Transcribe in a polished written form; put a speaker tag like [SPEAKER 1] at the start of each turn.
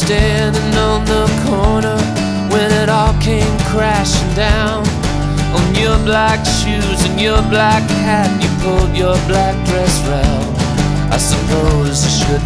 [SPEAKER 1] standing on the corner when it all came crashing down. On your black shoes and your black hat, you pulled your black dress round. I suppose I should